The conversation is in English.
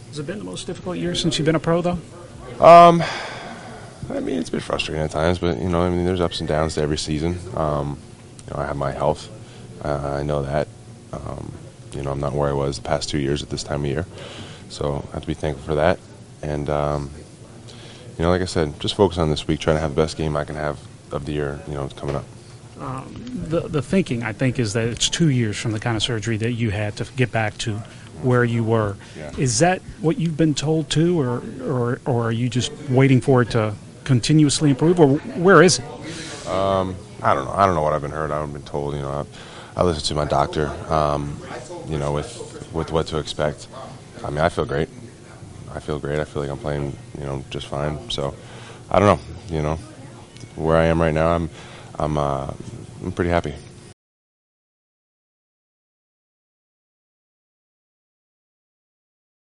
Has it been the most difficult year since you've been a pro, though? I mean, it's been frustrating at times, but there's ups and downs to every season. I have my health. I know that. I'm not where I was the past 2 years at this time of year, so I have to be thankful for that. And like I said, just focus on this week, trying to have the best game I can have of the year. Coming up. The thinking, I think, is that it's 2 years from the kind of surgery that you had to get back to where you were. Yeah. Is that what you've been told too, or are you just waiting for it to continuously improve, or where is it? I don't know. I don't know what I've been heard. I've been told. I listen to my doctor. With what to expect. I mean, I feel great. I feel like I'm playing, just fine. So, I don't know. Where I am right now, I'm pretty happy.